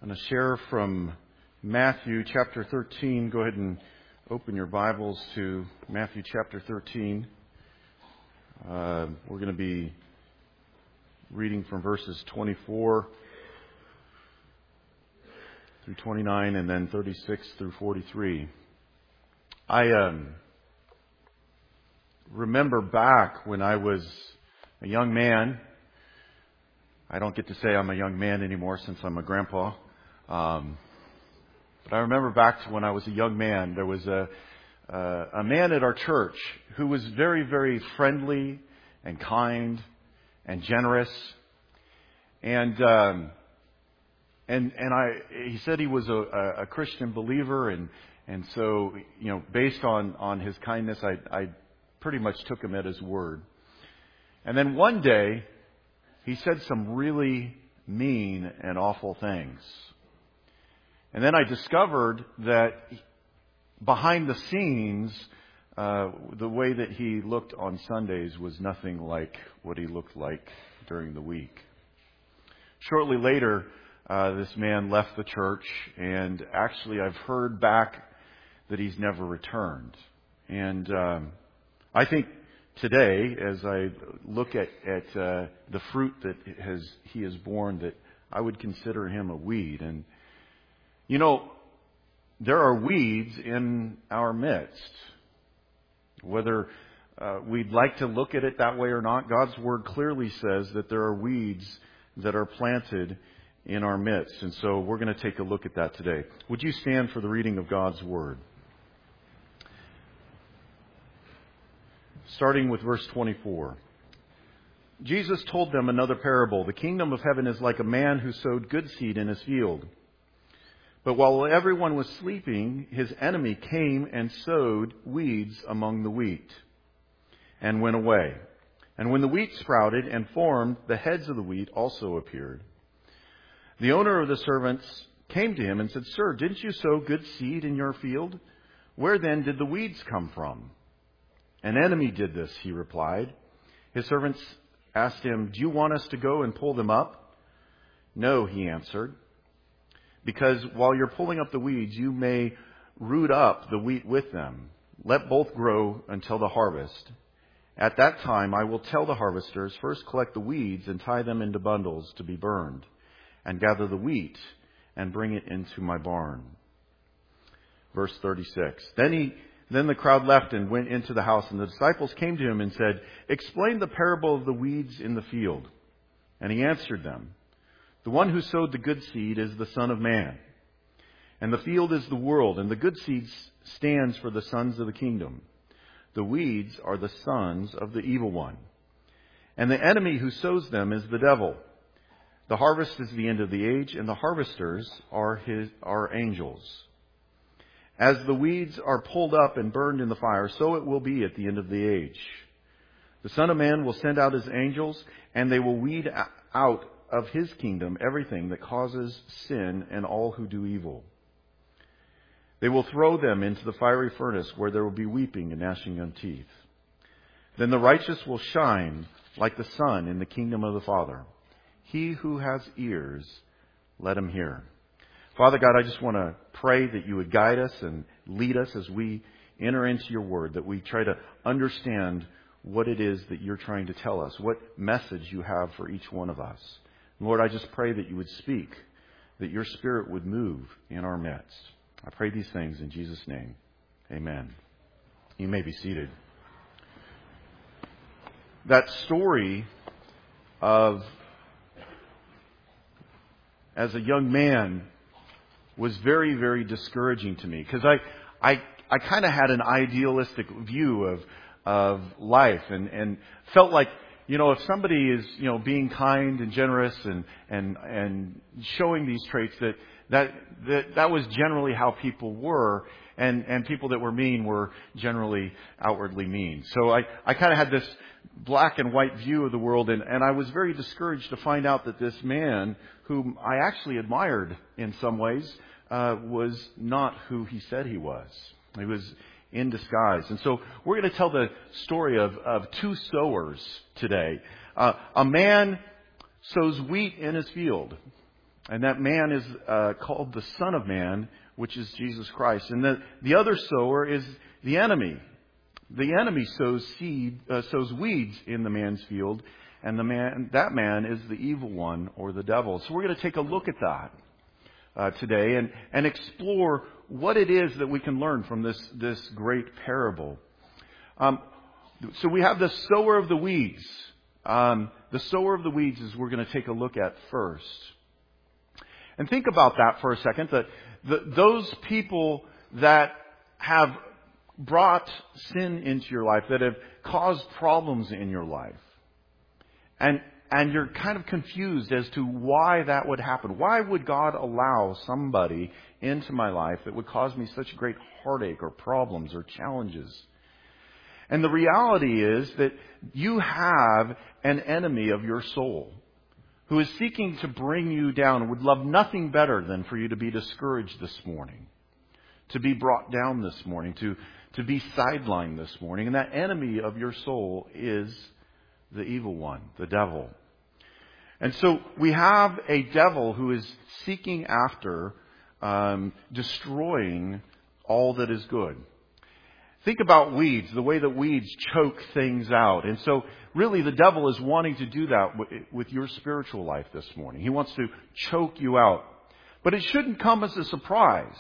I'm going to share from Matthew chapter 13. Go ahead and open your Bibles to Matthew chapter 13. We're going to be reading from verses 24 through 29 and then 36 through 43. I remember back when I was a young man. I don't get to say I'm a young man anymore since I'm a grandpa. But I remember back to when I was a young man, there was a man at our church who was very, very friendly and kind and generous. And he said he was a Christian believer, and so, you know, based on his kindness, I pretty much took him at his word. And then one day, he said some really mean and awful things. And then I discovered that behind the scenes, the way that he looked on Sundays was nothing like what he looked like during the week. Shortly later, this man left the church, and actually I've heard back that he's never returned. And I think today, as I look at the fruit that he has borne, that I would consider him a weed. And you know, there are weeds in our midst. Whether we'd like to look at it that way or not, God's Word clearly says that there are weeds that are planted in our midst. And so we're going to take a look at that today. Would you stand for the reading of God's Word? Starting with verse 24. Jesus told them another parable. The kingdom of heaven is like a man who sowed good seed in his field. But while everyone was sleeping, his enemy came and sowed weeds among the wheat and went away. And when the wheat sprouted and formed, the heads of the wheat also appeared. The owner of the servants came to him and said, "Sir, didn't you sow good seed in your field? Where then did the weeds come from?" "An enemy did this," he replied. His servants asked him, "Do you want us to go and pull them up?" "No," he answered. "Because while you're pulling up the weeds, you may root up the wheat with them. Let both grow until the harvest. At that time, I will tell the harvesters, first collect the weeds and tie them into bundles to be burned, and gather the wheat and bring it into my barn." Verse 36. Then the crowd left and went into the house, and the disciples came to him and said, "Explain the parable of the weeds in the field." And he answered them, "The one who sowed the good seed is the Son of Man. And the field is the world, and the good seed stands for the sons of the kingdom. The weeds are the sons of the evil one. And the enemy who sows them is the devil. The harvest is the end of the age, and the harvesters are angels. As the weeds are pulled up and burned in the fire, so it will be at the end of the age. The Son of Man will send out his angels, and they will weed out of his kingdom everything that causes sin and all who do evil. They will throw them into the fiery furnace, where there will be weeping and gnashing of teeth. Then the righteous will shine like the sun in the kingdom of the Father. He who has ears, let him hear." Father God, I just want to pray that you would guide us and lead us as we enter into your word, that we try to understand what it is that you're trying to tell us, what message you have for each one of us. Lord, I just pray that you would speak, that your Spirit would move in our midst. I pray these things in Jesus' name. Amen. You may be seated. That story of, as a young man, was very, very discouraging to me, because I kind of had an idealistic view of life and felt like, you know, if somebody is, you know, being kind and generous and showing these traits, that was generally how people were, and people that were mean were generally outwardly mean. So I kind of had this black and white view of the world, and I was very discouraged to find out that this man, whom I actually admired in some ways, was not who he said he was. He was in disguise. And so we're going to tell the story of two sowers today. A man sows wheat in his field. And that man is called the Son of Man, which is Jesus Christ. And the other sower is the enemy. The enemy sows weeds in the man's field, and that man is the evil one, or the devil. So we're going to take a look at that today and explore what it is that we can learn from this great parable. So we have the sower of the weeds. The sower of the weeds is we're going to take a look at first. And think about that for a second, that those people that have brought sin into your life, that have caused problems in your life, and you're kind of confused as to why that would happen. Why would God allow somebody into my life that would cause me such great heartache or problems or challenges? And the reality is that you have an enemy of your soul who is seeking to bring you down and would love nothing better than for you to be discouraged this morning, to be brought down this morning, to be sidelined this morning. And that enemy of your soul is the evil one, the devil. And so we have a devil who is seeking after destroying all that is good. Think about weeds, the way that weeds choke things out. And so really the devil is wanting to do that with your spiritual life this morning. He wants to choke you out. But it shouldn't come as a surprise.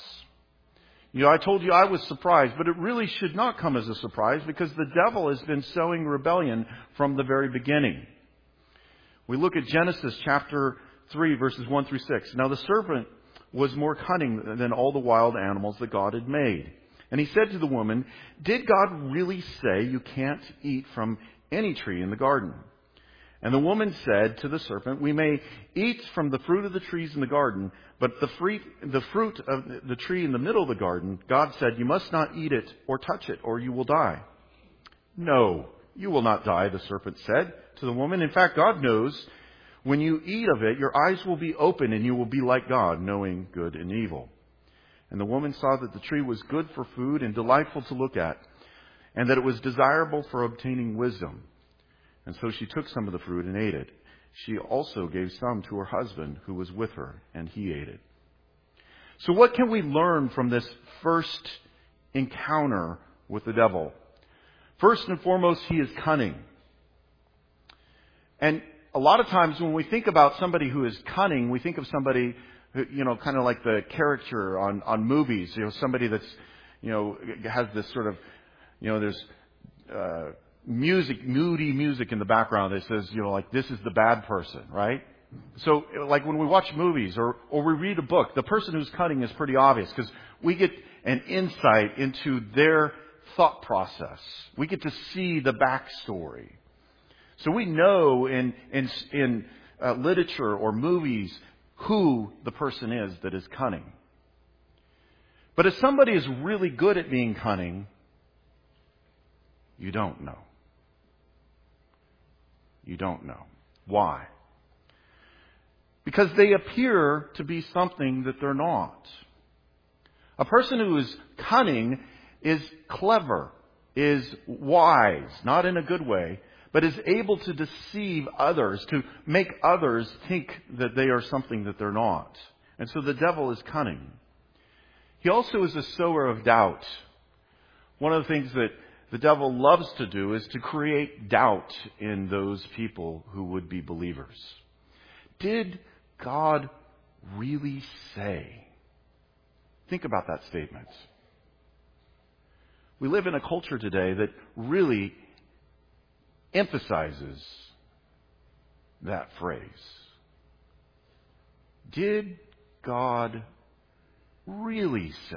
I told you I was surprised, but it really should not come as a surprise because the devil has been sowing rebellion from the very beginning. We look at Genesis chapter 3, verses 1 through 6. Now the serpent was more cunning than all the wild animals that God had made. And he said to the woman, "Did God really say you can't eat from any tree in the garden?" And the woman said to the serpent, "We may eat from the fruit of the trees in the garden, but the fruit of the tree in the middle of the garden, God said, you must not eat it or touch it, or you will die." "No, you will not die," the serpent said to the woman. "In fact, God knows when you eat of it, your eyes will be open and you will be like God, knowing good and evil." And the woman saw that the tree was good for food and delightful to look at, and that it was desirable for obtaining wisdom. And so she took some of the fruit and ate it. She also gave some to her husband who was with her, and he ate it. So what can we learn from this first encounter with the devil? First and foremost, he is cunning. And a lot of times when we think about somebody who is cunning, we think of somebody who, kind of like the character on movies, somebody that's, has this sort of, there's moody music in the background that says, like this is the bad person, right? So like when we watch movies or we read a book, the person who's cunning is pretty obvious because we get an insight into their thought process. We get to see the backstory. So we know in literature or movies who the person is that is cunning. But if somebody is really good at being cunning, you don't know. You don't know. Why? Because they appear to be something that they're not. A person who is cunning is clever, is wise, not in a good way, but is able to deceive others, to make others think that they are something that they're not. And so the devil is cunning. He also is a sower of doubt. One of the things that the devil loves to do is to create doubt in those people who would be believers. Did God really say? Think about that statement. We live in a culture today that really emphasizes that phrase. Did God really say?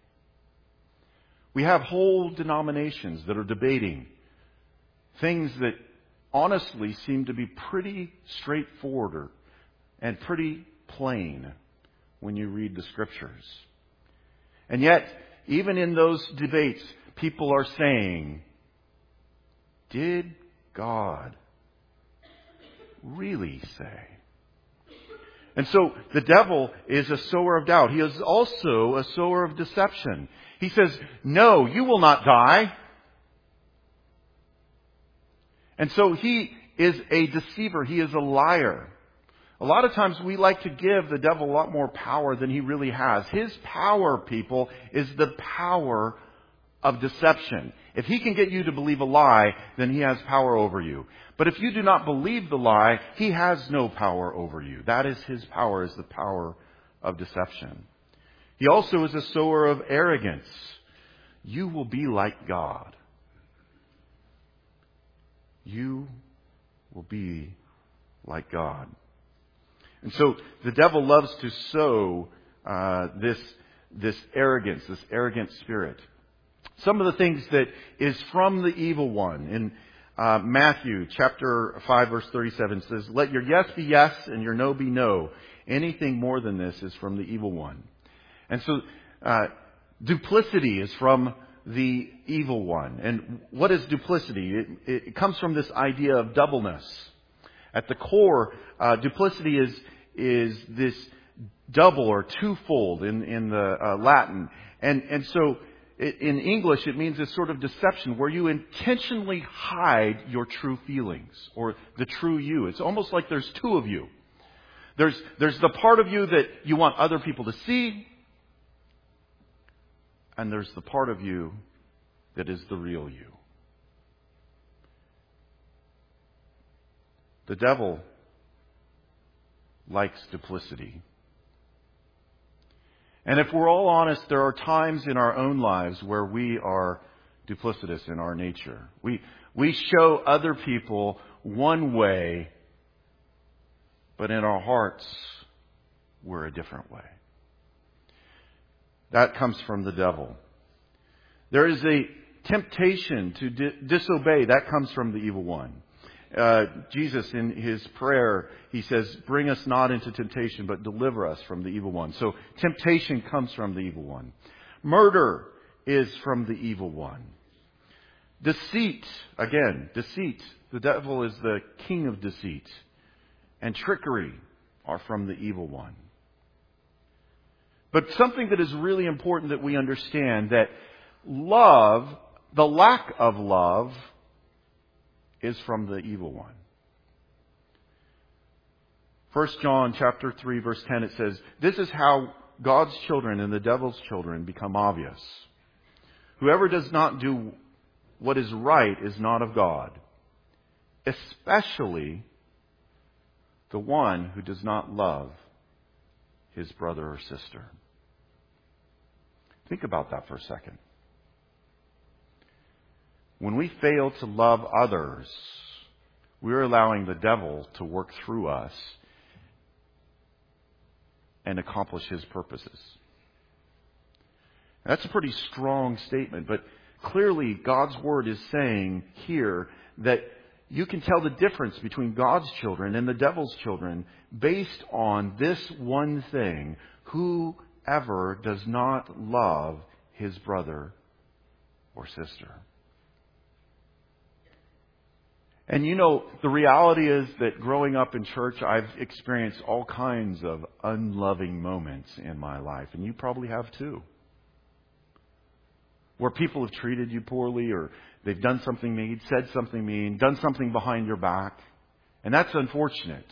We have whole denominations that are debating things that honestly seem to be pretty straightforward and pretty plain when you read the Scriptures. And yet, even in those debates, people are saying, did God really say? And so the devil is a sower of doubt. He is also a sower of deception. He says, no, you will not die. And so he is a deceiver. He is a liar. A lot of times we like to give the devil a lot more power than he really has. His power, people, is the power of deception. If he can get you to believe a lie, then he has power over you. But if you do not believe the lie, he has no power over you. That is his power, is the power of deception. He also is a sower of arrogance. You will be like God. You will be like God. And so the devil loves to sow this arrogance, this arrogant spirit. Some of the things that is from the evil one. In Matthew chapter 5 verse 37 says, "Let your yes be yes and your no be no. Anything more than this is from the evil one." And so duplicity is from the evil one. And what is duplicity? It comes from this idea of doubleness. At the core, duplicity is this double or twofold in the Latin. And so in English, it means this sort of deception where you intentionally hide your true feelings or the true you. It's almost like there's two of you. There's the part of you that you want other people to see, and there's the part of you that is the real you. The devil likes duplicity. And if we're all honest, there are times in our own lives where we are duplicitous in our nature. We show other people one way, but in our hearts, we're a different way. That comes from the devil. There is a temptation to disobey. That comes from the evil one. Jesus, in his prayer, he says, "Bring us not into temptation, but deliver us from the evil one." So temptation comes from the evil one. Murder is from the evil one. Deceit, again, deceit. The devil is the king of deceit. And trickery are from the evil one. But something that is really important that we understand, that love, the lack of love, is from the evil one. 1 John chapter 3 verse 10, it says, "This is how God's children and the devil's children become obvious. Whoever does not do what is right is not of God, especially the one who does not love his brother or sister." Think about that for a second. When we fail to love others, we're allowing the devil to work through us and accomplish his purposes. That's a pretty strong statement, but clearly God's Word is saying here that you can tell the difference between God's children and the devil's children based on this one thing: whoever does not love his brother or sister. And you know, the reality is that growing up in church, I've experienced all kinds of unloving moments in my life. And you probably have too. Where people have treated you poorly, or they've done something mean, said something mean, done something behind your back. And that's unfortunate.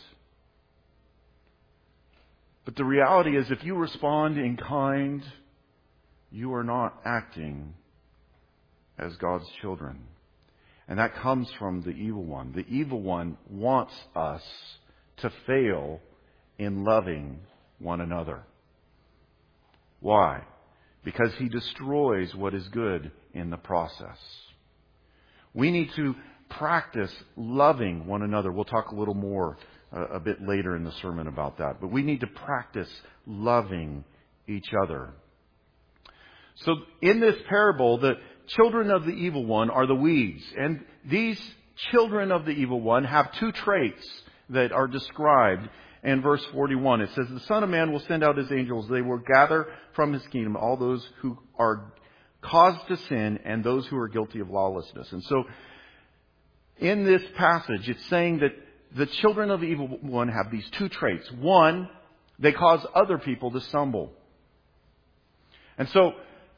But the reality is, if you respond in kind, you are not acting as God's children. And that comes from the evil one. The evil one wants us to fail in loving one another. Why? Because he destroys what is good in the process. We need to practice loving one another. We'll talk a little more a bit later in the sermon about that. But we need to practice loving each other. So in this parable, the children of the evil one are the weeds. And these children of the evil one have two traits that are described in verse 41. It says, "The Son of Man will send out his angels. They will gather from his kingdom all those who are caused to sin and those who are guilty of lawlessness." And so in this passage, it's saying that the children of the evil one have these two traits. One, they cause other people to stumble. And so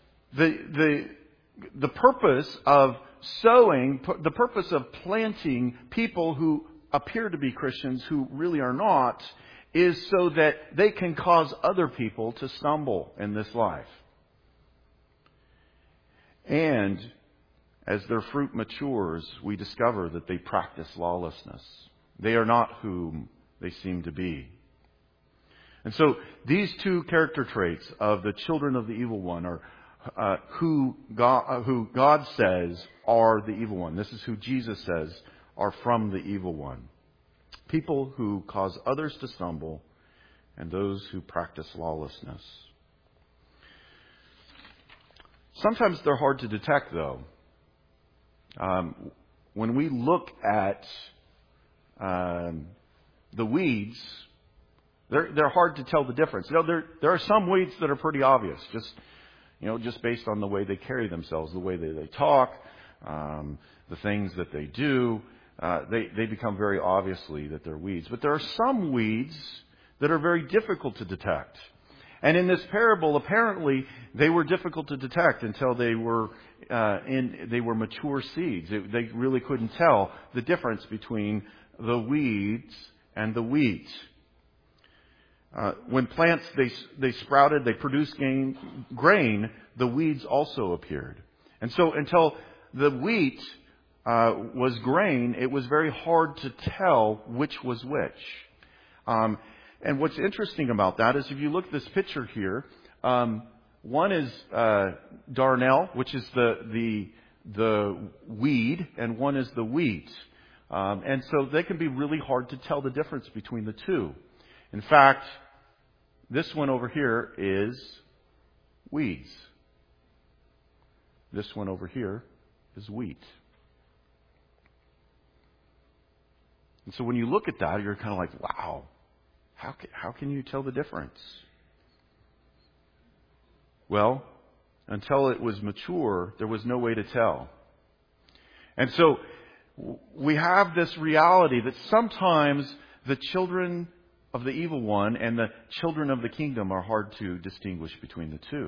the purpose of sowing, the purpose of planting people who appear to be Christians who really are not, is so that they can cause other people to stumble in this life. And as their fruit matures, we discover that they practice lawlessness. They are not whom they seem to be. And so these two character traits of the children of the evil one are who God says are the evil one. This is who Jesus says are from the evil one. People who cause others to stumble and those who practice lawlessness. Sometimes they're hard to detect, though. When we look at the weeds, they're hard to tell the difference. You know, there are some weeds that are pretty obvious, just based on the way they carry themselves, the way they talk, the things that they do. They become very obviously that they're weeds. But there are some weeds that are very difficult to detect. And in this parable, apparently, they were difficult to detect until they were mature seeds. They really couldn't tell the difference between the weeds and the wheat. When plants they sprouted, they produced grain. The weeds also appeared, and so until the wheat was grain, it was very hard to tell which was which. And what's interesting about that is if you look at this picture here, one is darnel, which is the weed, and one is the wheat. And so they can be really hard to tell the difference between the two. In fact, this one over here is weeds. This one over here is wheat. And so when you look at that, you're kind of like, wow, how can you tell the difference? Well, until it was mature, there was no way to tell. And so we have this reality that sometimes the children of the evil one and the children of the kingdom are hard to distinguish between the two.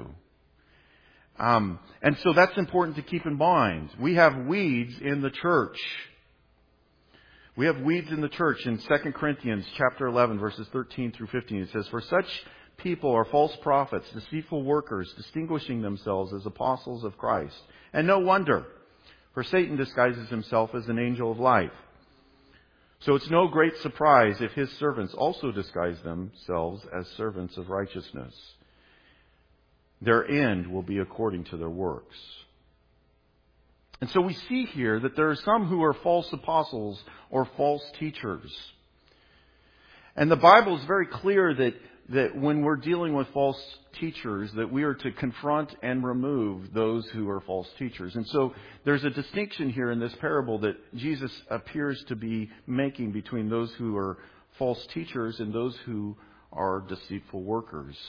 And so that's important to keep in mind. We have weeds in the church. We have weeds in the church. In 2 Corinthians chapter 11, verses 13 through 15, it says, "For such people are false prophets, deceitful workers, distinguishing themselves as apostles of Christ. And no wonder, for Satan disguises himself as an angel of light. So it's no great surprise if his servants also disguise themselves as servants of righteousness. Their end will be according to their works." And so we see here that there are some who are false apostles or false teachers. And the Bible is very clear that when we're dealing with false teachers, that we are to confront and remove those who are false teachers. And so there's a distinction here in this parable that Jesus appears to be making between those who are false teachers and those who are deceitful workers.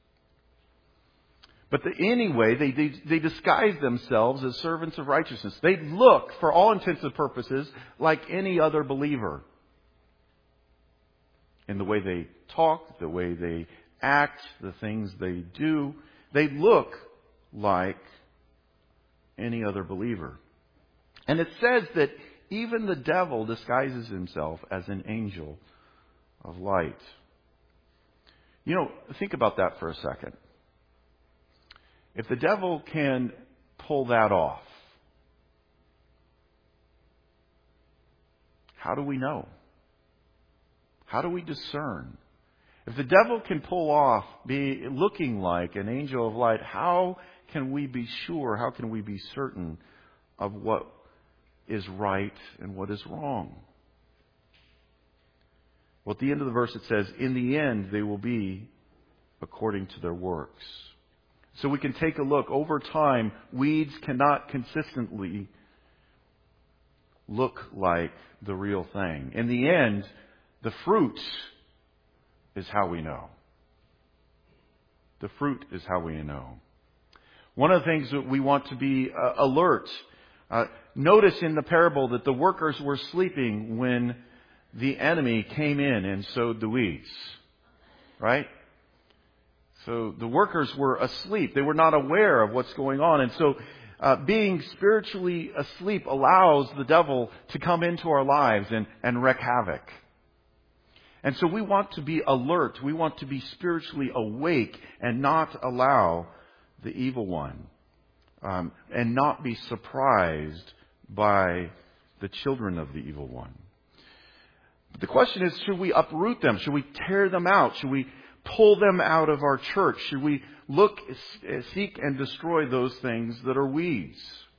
But anyway, they disguise themselves as servants of righteousness. They look, for all intents and purposes, like any other believer. In the way they talk, the way they act, the things they do, they look like any other believer. And it says that even the devil disguises himself as an angel of light. You know, think about that for a second. If the devil can pull that off, how do we know? How do we discern? If the devil can pull off be looking like an angel of light, how can we be sure, how can we be certain of what is right and what is wrong? Well, at the end of the verse it says, "In the end they will be according to their works." So we can take a look. Over time, weeds cannot consistently look like the real thing. In the end, the fruit is how we know. The fruit is how we know. One of the things that we want to be alert. Notice in the parable that the workers were sleeping when the enemy came in and sowed the weeds. Right? So the workers were asleep. They were not aware of what's going on. And so being spiritually asleep allows the devil to come into our lives and wreak havoc. And so we want to be alert. We want to be spiritually awake and not allow the evil one, and not be surprised by the children of the evil one. The question is, should we uproot them? Should we tear them out? Should we pull them out of our church? Should we seek and destroy those things that are weeds?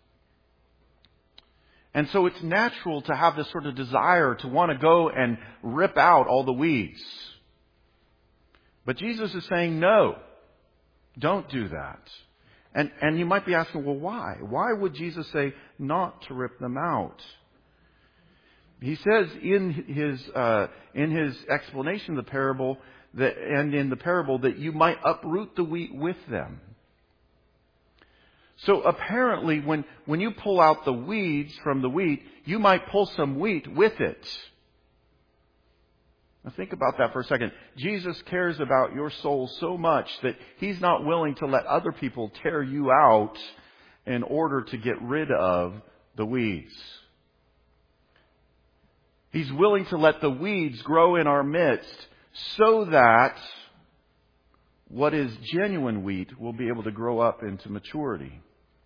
And so it's natural to have this sort of desire to want to go and rip out all the weeds. But Jesus is saying, no, don't do that. And you might be asking, well, why? Why would Jesus say not to rip them out? He says in his explanation of the parable that you might uproot the wheat with them. So apparently when you pull out the weeds from the wheat, you might pull some wheat with it. Now think about that for a second. Jesus cares about your soul so much that He's not willing to let other people tear you out in order to get rid of the weeds. He's willing to let the weeds grow in our midst so that what is genuine wheat will be able to grow up into maturity.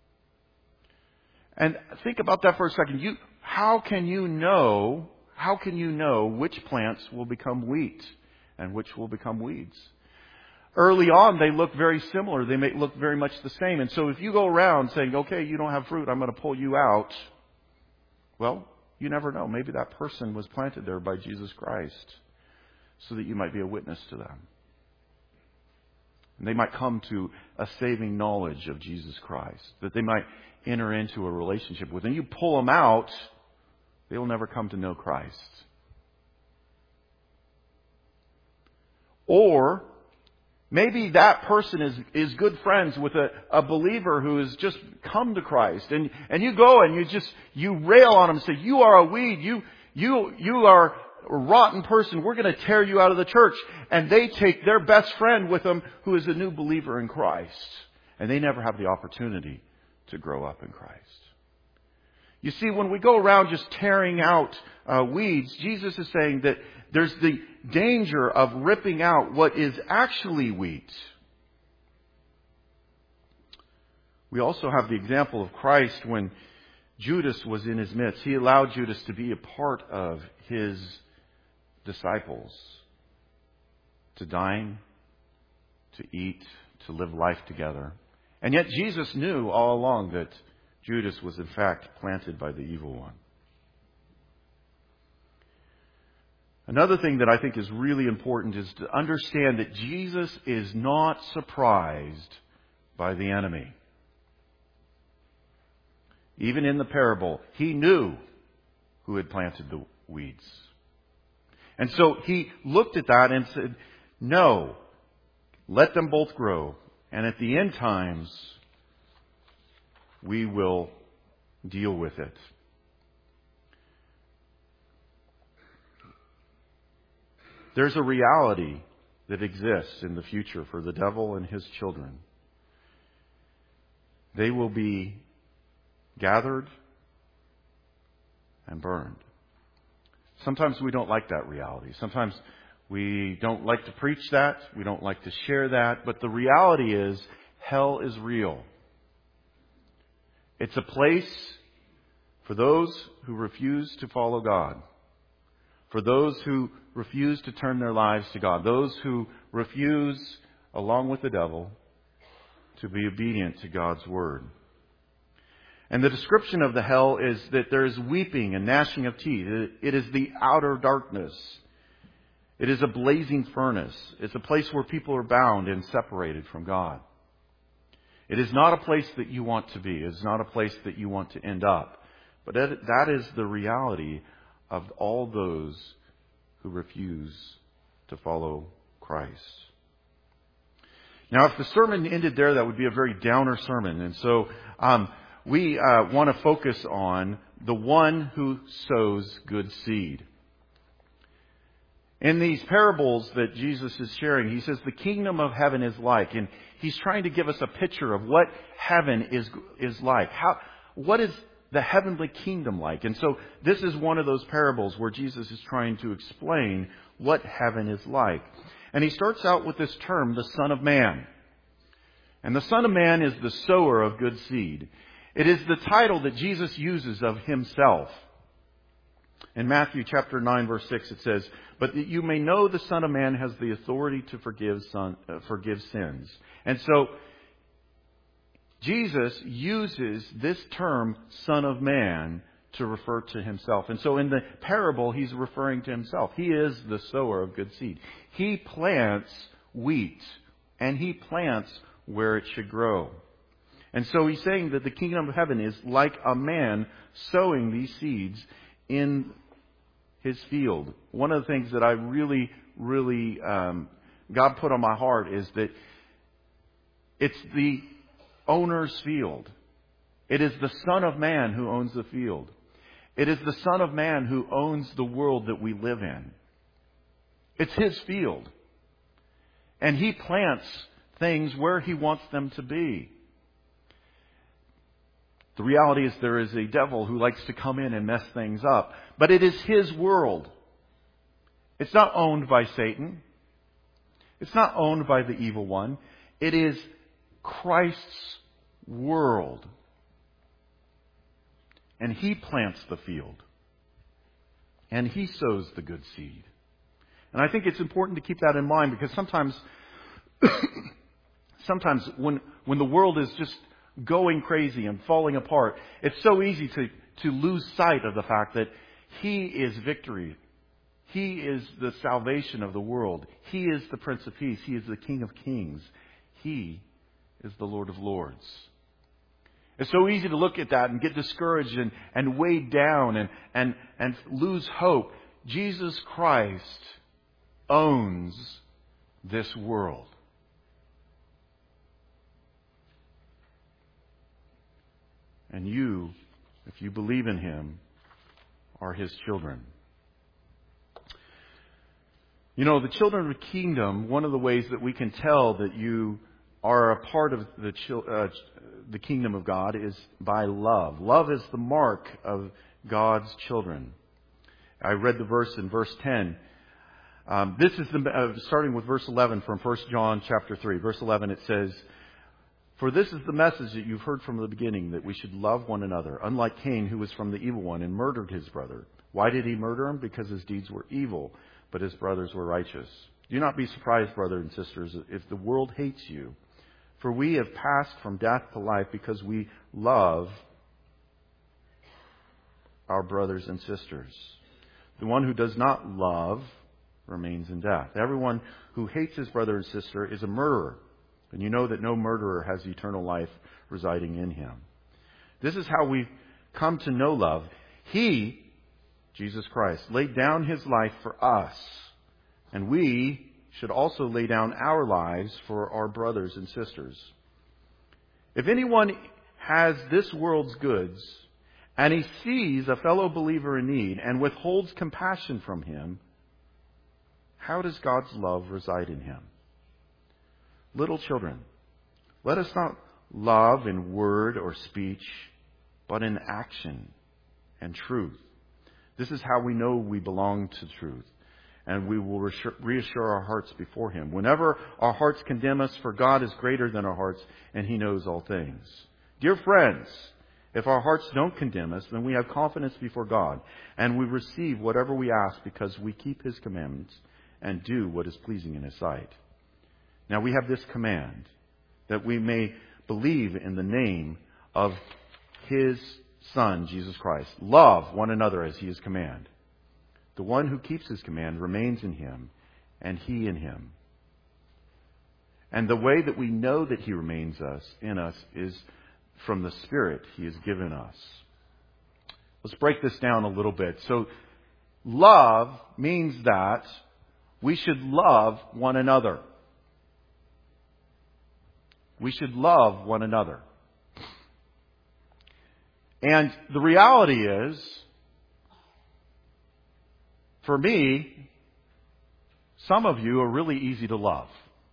And think about that for a second. How can you know which plants will become wheat and which will become weeds? Early on, they look very similar. They may look very much the same. And so if you go around saying, okay, you don't have fruit, I'm going to pull you out. Well, you never know. Maybe that person was planted there by Jesus Christ so that you might be a witness to them. And they might come to a saving knowledge of Jesus Christ, that they might enter into a relationship with. And you pull them out, they will never come to know Christ. Or maybe that person is good friends with a believer who has just come to Christ. And you go and you rail on him and say, you are a weed, you are a rotten person, we're going to tear you out of the church. And they take their best friend with them who is a new believer in Christ. And they never have the opportunity to grow up in Christ. You see, when we go around just tearing out weeds, Jesus is saying that there's the danger of ripping out what is actually wheat. We also have the example of Christ when Judas was in His midst. He allowed Judas to be a part of His disciples, to dine, to eat, to live life together. And yet Jesus knew all along that Judas was in fact planted by the evil one. Another thing that I think is really important is to understand that Jesus is not surprised by the enemy. Even in the parable, He knew who had planted the weeds. And so He looked at that and said, no, let them both grow. And at the end times, we will deal with it. There's a reality that exists in the future for the devil and his children. They will be gathered and burned. Sometimes we don't like that reality. Sometimes we don't like to preach that. We don't like to share that. But the reality is, hell is real. It's a place for those who refuse to follow God. For those who refuse to turn their lives to God. Those who refuse, along with the devil, to be obedient to God's Word. And the description of the hell is that there is weeping and gnashing of teeth. It is the outer darkness. It is a blazing furnace. It's a place where people are bound and separated from God. It is not a place that you want to be. It is not a place that you want to end up. But that is the reality of all those who refuse to follow Christ. Now, if the sermon ended there, that would be a very downer sermon. And so we want to focus on the one who sows good seed. In these parables that Jesus is sharing, He says the kingdom of heaven is like. And He's trying to give us a picture of what heaven is like. What is the heavenly kingdom like? And so this is one of those parables where Jesus is trying to explain what heaven is like. And he starts out with this term, the Son of Man. And the Son of Man is the sower of good seed. It is the title that Jesus uses of himself. In Matthew chapter 9, verse 6, it says, "But that you may know the Son of Man has the authority to forgive sins." And so, Jesus uses this term, Son of Man, to refer to himself. And so in the parable, he's referring to himself. He is the sower of good seed. He plants wheat, and he plants where it should grow. And so he's saying that the kingdom of heaven is like a man sowing these seeds in his field. One of the things that I really, God put on my heart is that it's the owner's field. It is the Son of Man who owns the field. It is the Son of Man who owns the world that we live in. It's his field. And he plants things where he wants them to be. The reality is there is a devil who likes to come in and mess things up. But it is his world. It's not owned by Satan. It's not owned by the evil one. It is Christ's world. And he plants the field. And he sows the good seed. And I think it's important to keep that in mind, because sometimes when the world is just going crazy and falling apart, it's so easy to lose sight of the fact that he is victory. He is the salvation of the world. He is the Prince of Peace. He is the King of Kings. He is the Lord of Lords. It's so easy to look at that and get discouraged and weighed down and lose hope. Jesus Christ owns this world. And you, if you believe in him, are his children. You know, the children of the kingdom, one of the ways that we can tell that you are a part of the kingdom of God is by love. Love is the mark of God's children. I read the verse in verse 10. This is starting with verse 11 from 1 John chapter 3. Verse 11, it says, "For this is the message that you've heard from the beginning, that we should love one another, unlike Cain, who was from the evil one and murdered his brother. Why did he murder him? Because his deeds were evil, but his brothers were righteous. Do not be surprised, brothers and sisters, if the world hates you. For we have passed from death to life because we love our brothers and sisters. The one who does not love remains in death. Everyone who hates his brother and sister is a murderer. And you know that no murderer has eternal life residing in him. This is how we've come to know love. He, Jesus Christ, laid down his life for us. And we should also lay down our lives for our brothers and sisters. If anyone has this world's goods, and he sees a fellow believer in need and withholds compassion from him, how does God's love reside in him? Little children, let us not love in word or speech, but in action and truth. This is how we know we belong to truth, and we will reassure our hearts before him. Whenever our hearts condemn us, for God is greater than our hearts, and he knows all things. Dear friends, if our hearts don't condemn us, then we have confidence before God, and we receive whatever we ask because we keep his commandments and do what is pleasing in his sight. Now we have this command, that we may believe in the name of his Son, Jesus Christ. Love one another as he has commanded. The one who keeps his command remains in him, and he in him. And the way that we know that he remains in us is from the Spirit he has given us. Let's break this down a little bit. So, love means that we should love one another. We should love one another. And the reality is, for me, some of you are really easy to love.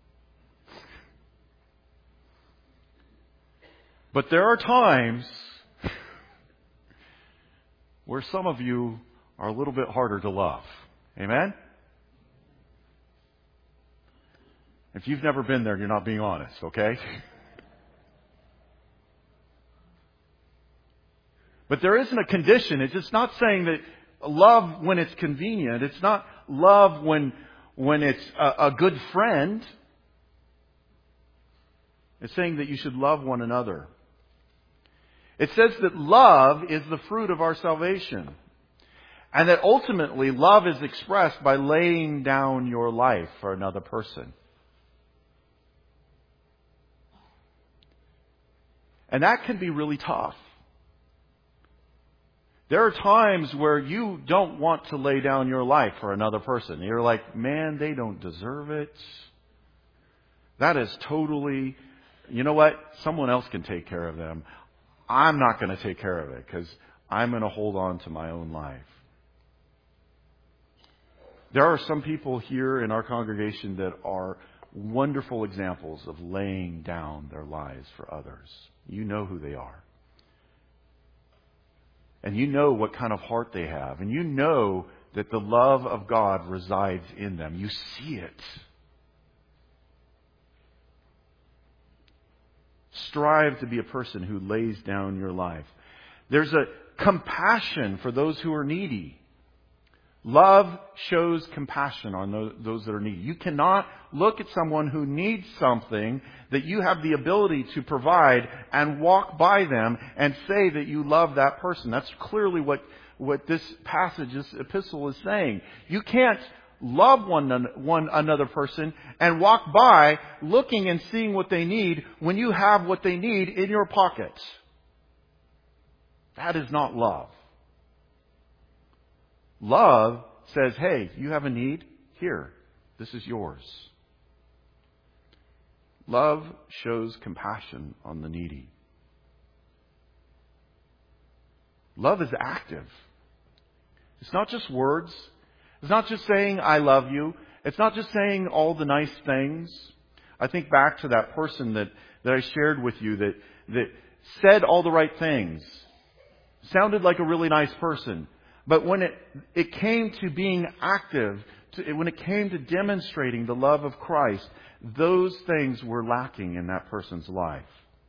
But there are times where some of you are a little bit harder to love. Amen? If you've never been there, you're not being honest, okay? But there isn't a condition. It's just not saying that love when it's convenient. It's not love when it's a good friend. It's saying that you should love one another. It says that love is the fruit of our salvation. And that ultimately love is expressed by laying down your life for another person. And that can be really tough. There are times where you don't want to lay down your life for another person. You're like, man, they don't deserve it. That is totally, you know what? Someone else can take care of them. I'm not going to take care of it because I'm going to hold on to my own life. There are some people here in our congregation that are wonderful examples of laying down their lives for others. You know who they are. And you know what kind of heart they have. And you know that the love of God resides in them. You see it. Strive to be a person who lays down your life. There's a compassion for those who are needy. Love shows compassion on those that are needy. You cannot look at someone who needs something that you have the ability to provide and walk by them and say that you love that person. That's clearly what this passage, this epistle is saying. You can't love one another person and walk by looking and seeing what they need when you have what they need in your pocket. That is not love. Love says, hey, you have a need? Here, this is yours. Love shows compassion on the needy. Love is active. It's not just words. It's not just saying, I love you. It's not just saying all the nice things. I think back to that person that I shared with you that said all the right things. Sounded like a really nice person. But when it came to being active, when it came to demonstrating the love of Christ, those things were lacking in that person's life.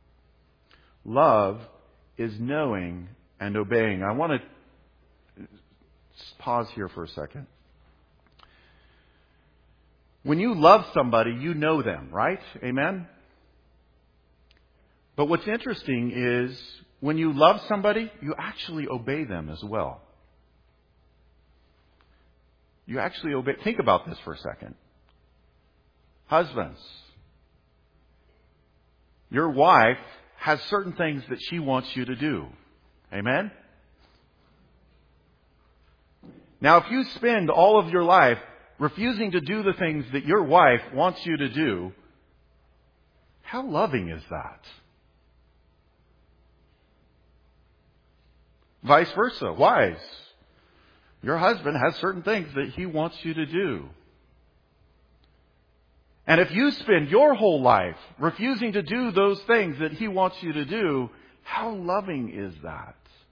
Love is knowing and obeying. I want to pause here for a second. When you love somebody, you know them, right? Amen? But what's interesting is when you love somebody, you actually obey them as well. You actually obey. Think about this for a second. Husbands, your wife has certain things that she wants you to do. Amen? Now, if you spend all of your life refusing to do the things that your wife wants you to do, how loving is that? Vice versa. Wives, your husband has certain things that he wants you to do. And if you spend your whole life refusing to do those things that he wants you to do, how loving is that?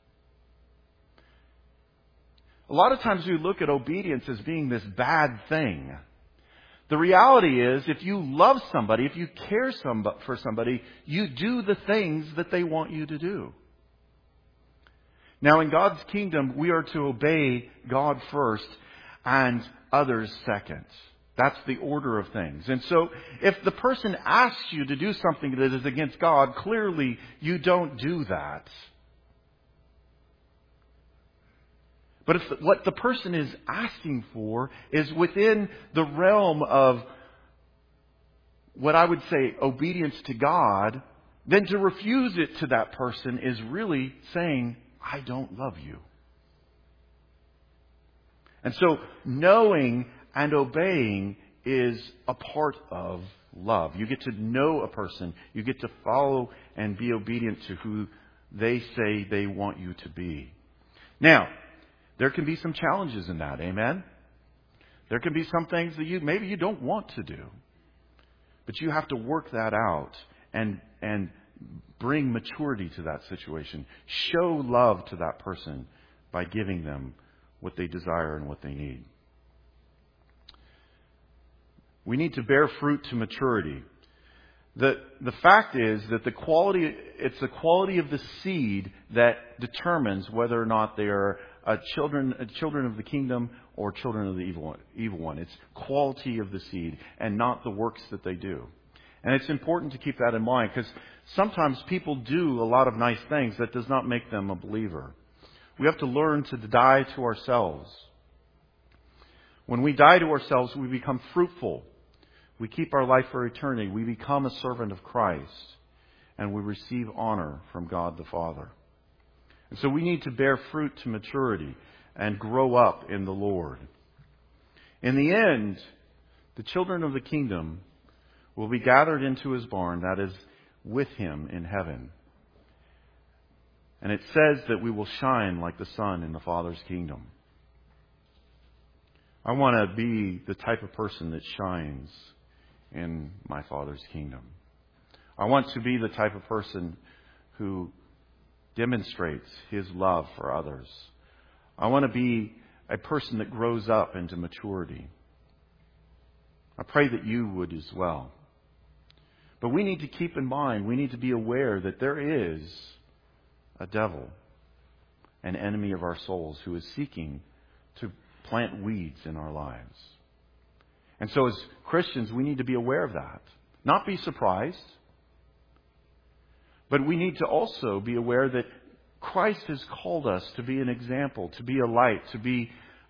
A lot of times we look at obedience as being this bad thing. The reality is, if you love somebody, if you care for somebody, you do the things that they want you to do. Now, in God's kingdom, we are to obey God first and others second. That's the order of things. And so, if the person asks you to do something that is against God, clearly you don't do that. But if what the person is asking for is within the realm of what I would say obedience to God, then to refuse it to that person is really saying, I don't love you. And so knowing and obeying is a part of love. You get to know a person. You get to follow and be obedient to who they say they want you to be. Now, there can be some challenges in that. Amen? There can be some things that maybe you don't want to do. But you have to work that out and bring maturity to that situation. Show love to that person by giving them what they desire and what they need. We need to bear fruit to maturity. The fact is that it's the quality of the seed that determines whether or not they are children of the kingdom or children of the evil one. It's quality of the seed and not the works that they do. And it's important to keep that in mind, because sometimes people do a lot of nice things that does not make them a believer. We have to learn to die to ourselves. When we die to ourselves, we become fruitful. We keep our life for eternity. We become a servant of Christ, and we receive honor from God the Father. And so we need to bear fruit to maturity and grow up in the Lord. In the end, the children of the kingdom will be gathered into His barn, that is, with Him in heaven. And it says that we will shine like the sun in the Father's kingdom. I want to be the type of person that shines in my Father's kingdom. I want to be the type of person who demonstrates His love for others. I want to be a person that grows up into maturity. I pray that you would as well. But we need to keep in mind, we need to be aware that there is a devil, an enemy of our souls, who is seeking to plant weeds in our lives. And so as Christians, we need to be aware of that. Not be surprised. But we need to also be aware that Christ has called us to be an example, to be a light, to be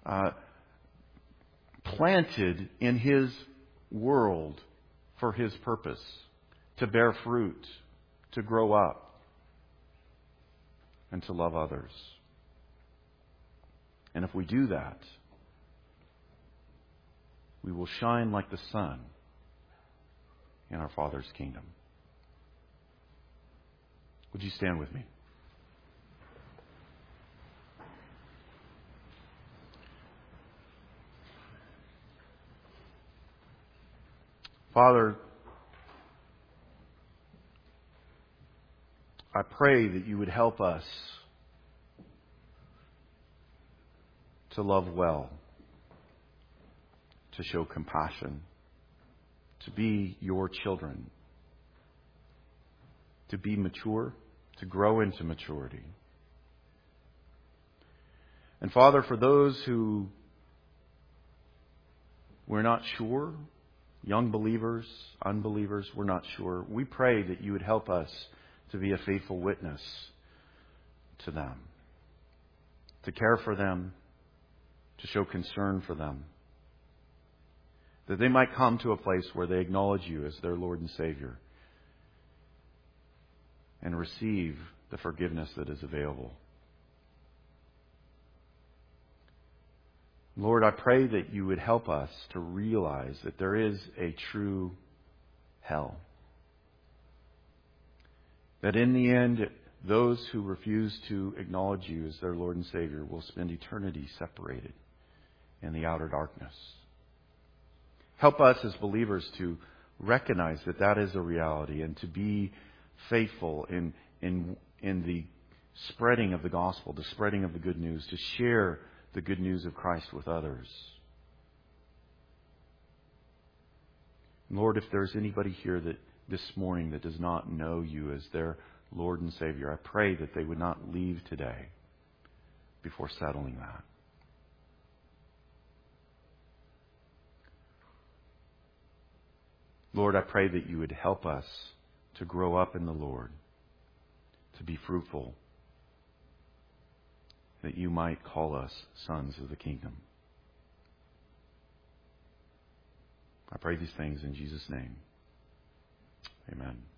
planted in His world for His purpose, to bear fruit, to grow up, and to love others. And if we do that, we will shine like the sun in our Father's kingdom. Would you stand with me? Father, I pray that you would help us to love well, to show compassion, to be your children, to be mature, to grow into maturity. And Father, for those who we're not sure, young believers, unbelievers, we're not sure, we pray that you would help us to be a faithful witness to them, to care for them, to show concern for them, that they might come to a place where they acknowledge you as their Lord and Savior and receive the forgiveness that is available. Lord, I pray that you would help us to realize that there is a true hell. That in the end, those who refuse to acknowledge you as their Lord and Savior will spend eternity separated in the outer darkness. Help us as believers to recognize that that is a reality and to be faithful in the spreading of the gospel, the spreading of the good news, to share the good news of Christ with others. Lord, if there's anybody here that this morning that does not know you as their Lord and Savior, I pray that they would not leave today before settling that. Lord, I pray that you would help us to grow up in the Lord, to be fruitful, that you might call us sons of the kingdom. I pray these things in Jesus' name. Amen.